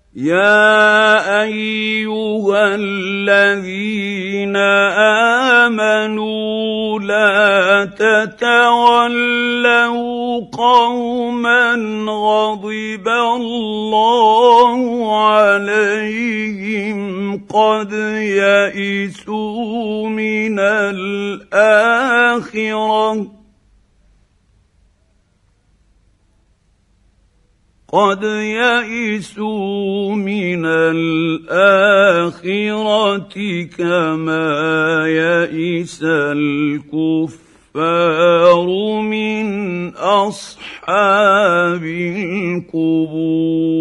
يا ايها الذين امنوا لا تتولوا قوما غضب الله عليهم قد يئسوا من الآخرة كما يئس الكفار من أصحاب القبور.